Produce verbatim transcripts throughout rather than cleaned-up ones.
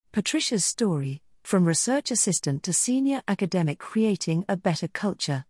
Patricia's story, from research assistant to senior academic, creating a better culture.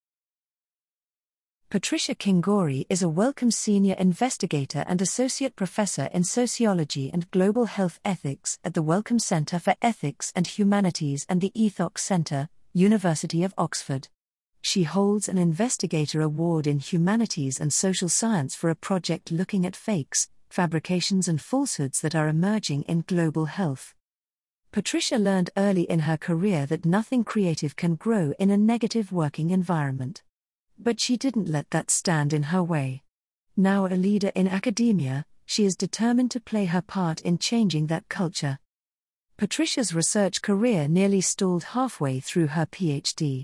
Patricia Kingori is a Wellcome Senior Investigator and Associate Professor in Sociology and Global Health Ethics at the Wellcome Centre for Ethics and Humanities and the Ethox Centre, University of Oxford. She holds an Investigator Award in Humanities and Social Science for a project looking at fakes, fabrications and falsehoods that are emerging in global health. Patricia learned early in her career that nothing creative can grow in a negative working environment. But she didn't let that stand in her way. Now a leader in academia, she is determined to play her part in changing that culture. Patricia's research career nearly stalled halfway through her PhD.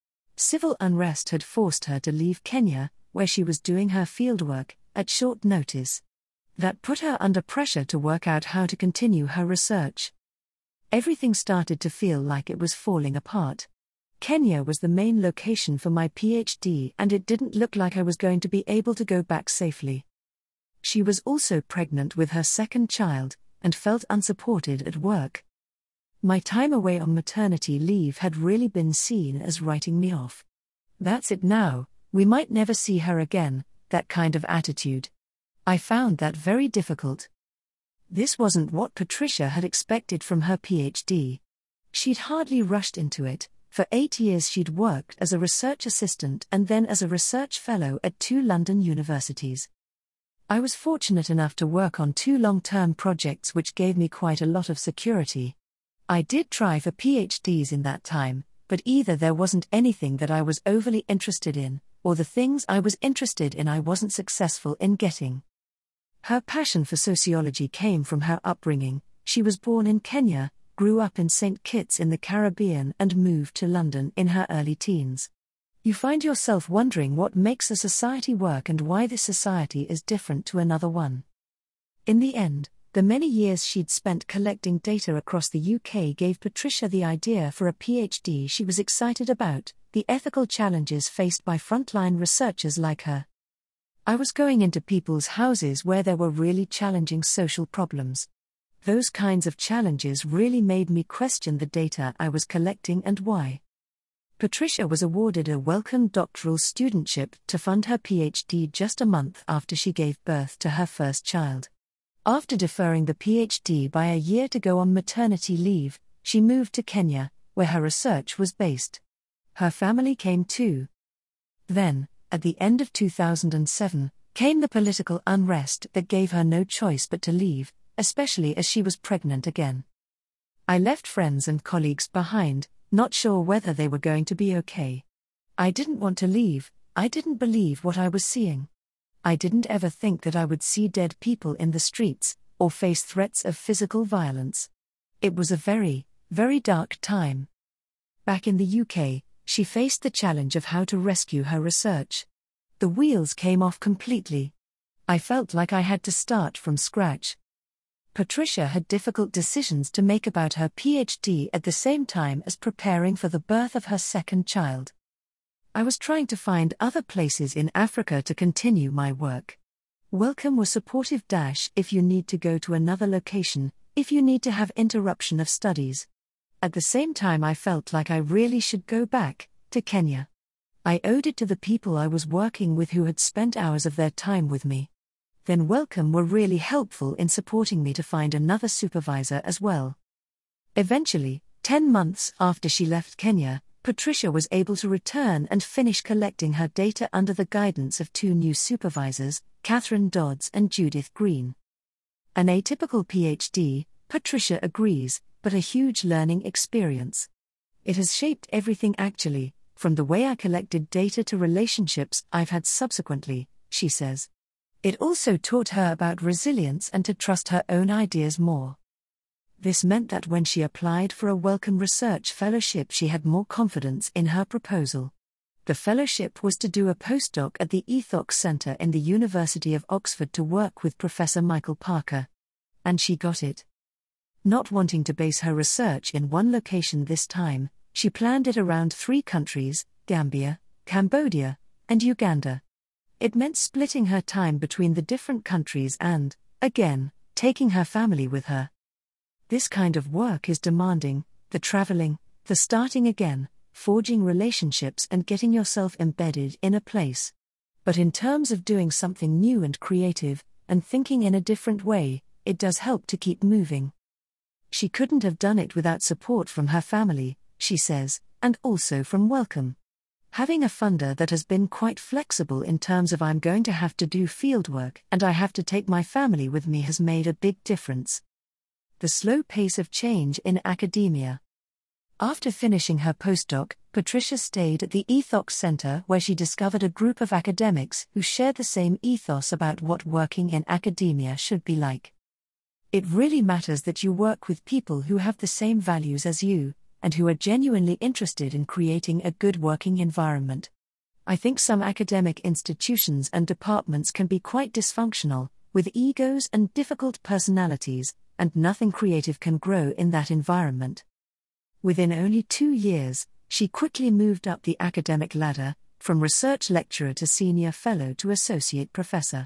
Civil unrest had forced her to leave Kenya, where she was doing her fieldwork, at short notice. That put her under pressure to work out how to continue her research. Everything started to feel like it was falling apart. Kenya was the main location for my PhD, and it didn't look like I was going to be able to go back safely. She was also pregnant with her second child, and felt unsupported at work. My time away on maternity leave had really been seen as writing me off. That's it now, we might never see her again, that kind of attitude. I found that very difficult. This wasn't what Patricia had expected from her PhD. She'd hardly rushed into it. For eight years she'd worked as a research assistant and then as a research fellow at two London universities. I was fortunate enough to work on two long-term projects which gave me quite a lot of security. I did try for PhDs in that time, but either there wasn't anything that I was overly interested in, or the things I was interested in I wasn't successful in getting. Her passion for sociology came from her upbringing. She was born in Kenya, grew up in Saint Kitts in the Caribbean and moved to London in her early teens. You find yourself wondering what makes a society work and why this society is different to another one. In the end, the many years she'd spent collecting data across the U K gave Patricia the idea for a PhD she was excited about, the ethical challenges faced by frontline researchers like her. I was going into people's houses where there were really challenging social problems. Those kinds of challenges really made me question the data I was collecting and why. Patricia was awarded a Wellcome doctoral studentship to fund her PhD just a month after she gave birth to her first child. After deferring the PhD by a year to go on maternity leave, she moved to Kenya, where her research was based. Her family came too. Then, at the end of two thousand seven, came the political unrest that gave her no choice but to leave, especially as she was pregnant again. I left friends and colleagues behind, not sure whether they were going to be okay. I didn't want to leave, I didn't believe what I was seeing. I didn't ever think that I would see dead people in the streets, or face threats of physical violence. It was a very, very dark time. Back in the U K, she faced the challenge of how to rescue her research. The wheels came off completely. I felt like I had to start from scratch. Patricia had difficult decisions to make about her PhD at the same time as preparing for the birth of her second child. I was trying to find other places in Africa to continue my work. Wellcome was supportive dash if you need to go to another location, if you need to have interruption of studies. At the same time I felt like I really should go back, to Kenya. I owed it to the people I was working with who had spent hours of their time with me. Then Wellcome were really helpful in supporting me to find another supervisor as well. Eventually, ten months after she left Kenya, Patricia was able to return and finish collecting her data under the guidance of two new supervisors, Catherine Dodds and Judith Green. An atypical PhD, Patricia agrees, but a huge learning experience. It has shaped everything actually, from the way I collected data to relationships I've had subsequently, she says. It also taught her about resilience and to trust her own ideas more. This meant that when she applied for a Wellcome Research Fellowship she had more confidence in her proposal. The fellowship was to do a postdoc at the Ethox Centre in the University of Oxford to work with Professor Michael Parker. And she got it. Not wanting to base her research in one location this time, she planned it around three countries, Gambia, Cambodia, and Uganda. It meant splitting her time between the different countries and, again, taking her family with her. This kind of work is demanding, the traveling, the starting again, forging relationships and getting yourself embedded in a place. But in terms of doing something new and creative, and thinking in a different way, it does help to keep moving. She couldn't have done it without support from her family, she says, and also from Wellcome. Having a funder that has been quite flexible in terms of I'm going to have to do fieldwork and I have to take my family with me has made a big difference. The slow pace of change in academia. After finishing her postdoc, Patricia stayed at the Ethox Center where she discovered a group of academics who shared the same ethos about what working in academia should be like. It really matters that you work with people who have the same values as you, and who are genuinely interested in creating a good working environment. I think some academic institutions and departments can be quite dysfunctional, with egos and difficult personalities, and nothing creative can grow in that environment. Within only two years, she quickly moved up the academic ladder, from research lecturer to senior fellow to associate professor.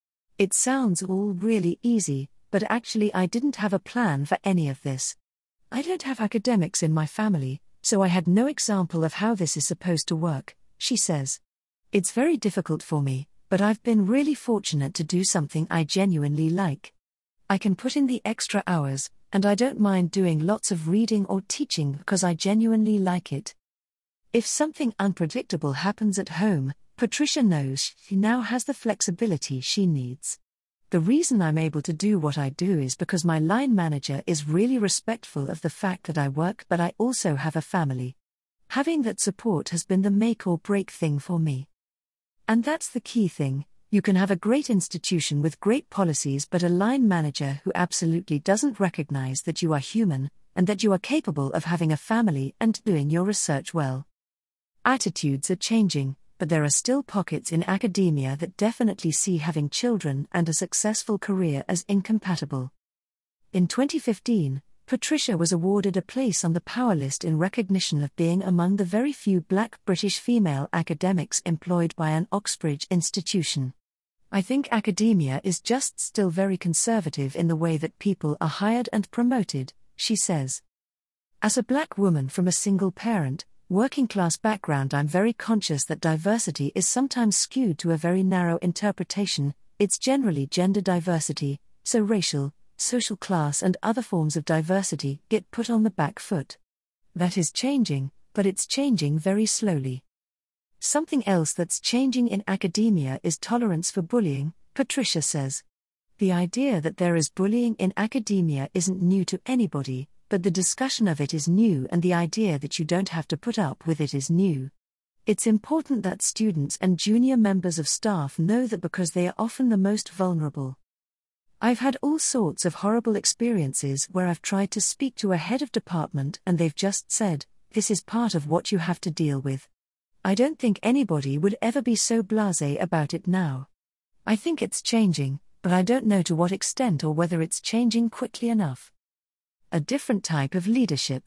It sounds all really easy, but actually I didn't have a plan for any of this. I don't have academics in my family, so I had no example of how this is supposed to work, she says. It's very difficult for me, but I've been really fortunate to do something I genuinely like. I can put in the extra hours, and I don't mind doing lots of reading or teaching because I genuinely like it. If something unpredictable happens at home, Patricia knows she now has the flexibility she needs. The reason I'm able to do what I do is because my line manager is really respectful of the fact that I work but I also have a family. Having that support has been the make or break thing for me. And that's the key thing. You can have a great institution with great policies but a line manager who absolutely doesn't recognize that you are human, and that you are capable of having a family and doing your research well. Attitudes are changing, but there are still pockets in academia that definitely see having children and a successful career as incompatible. In twenty fifteen, Patricia was awarded a place on the Power List in recognition of being among the very few black British female academics employed by an Oxbridge institution. I think academia is just still very conservative in the way that people are hired and promoted, she says. As a black woman from a single parent, working class background, I'm very conscious that diversity is sometimes skewed to a very narrow interpretation. It's generally gender diversity, so racial, social class and other forms of diversity get put on the back foot. That is changing, but it's changing very slowly. Something else that's changing in academia is tolerance for bullying, Patricia says. The idea that there is bullying in academia isn't new to anybody, but the discussion of it is new and the idea that you don't have to put up with it is new. It's important that students and junior members of staff know that because they are often the most vulnerable. I've had all sorts of horrible experiences where I've tried to speak to a head of department and they've just said, "This is part of what you have to deal with." I don't think anybody would ever be so blasé about it now. I think it's changing, but I don't know to what extent or whether it's changing quickly enough. A different type of leadership.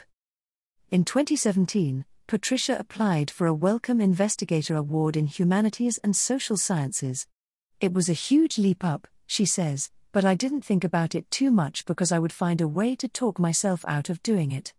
In twenty seventeen, Patricia applied for a Wellcome Investigator Award in Humanities and Social Sciences. It was a huge leap up, she says, but I didn't think about it too much because I would find a way to talk myself out of doing it.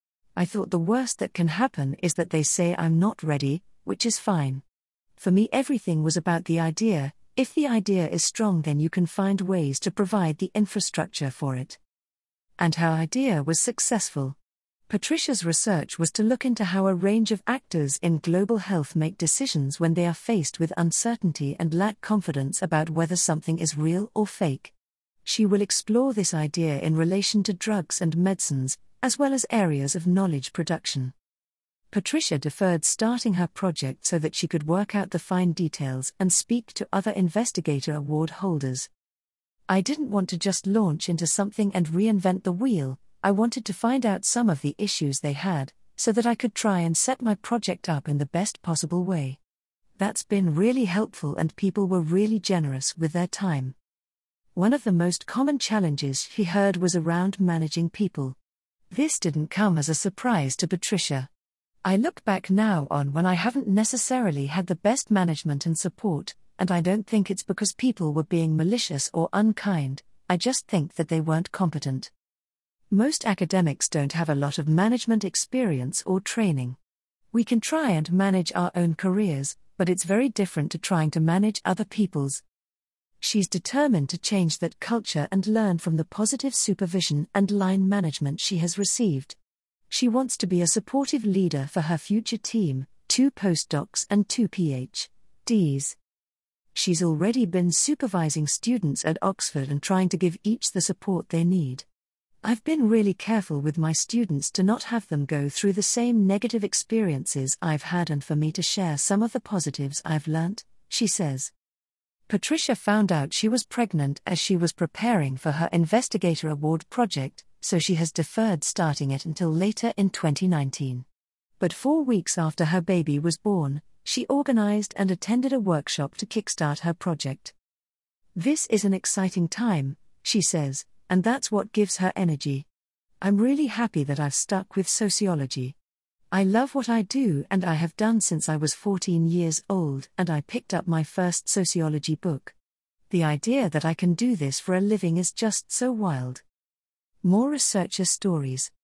I thought the worst that can happen is that they say I'm not ready, which is fine. For me, everything was about the idea. If the idea is strong, then you can find ways to provide the infrastructure for it. And her idea was successful. Patricia's research was to look into how a range of actors in global health make decisions when they are faced with uncertainty and lack confidence about whether something is real or fake. She will explore this idea in relation to drugs and medicines, as well as areas of knowledge production. Patricia deferred starting her project so that she could work out the fine details and speak to other investigator award holders. I didn't want to just launch into something and reinvent the wheel. I wanted to find out some of the issues they had, so that I could try and set my project up in the best possible way. That's been really helpful and people were really generous with their time. One of the most common challenges she heard was around managing people. This didn't come as a surprise to Patricia. I look back now on when I haven't necessarily had the best management and support, and I don't think it's because people were being malicious or unkind, I just think that they weren't competent. Most academics don't have a lot of management experience or training. We can try and manage our own careers, but it's very different to trying to manage other people's. She's determined to change that culture and learn from the positive supervision and line management she has received. She wants to be a supportive leader for her future team, two postdocs and two PhDs. She's already been supervising students at Oxford and trying to give each the support they need. I've been really careful with my students to not have them go through the same negative experiences I've had and for me to share some of the positives I've learnt, she says. Patricia found out she was pregnant as she was preparing for her Investigator Award project, so she has deferred starting it until later in twenty nineteen. But four weeks after her baby was born, she organized and attended a workshop to kickstart her project. This is an exciting time, she says, and that's what gives her energy. I'm really happy that I've stuck with sociology. I love what I do and I have done since I was fourteen years old and I picked up my first sociology book. The idea that I can do this for a living is just so wild. More researcher stories.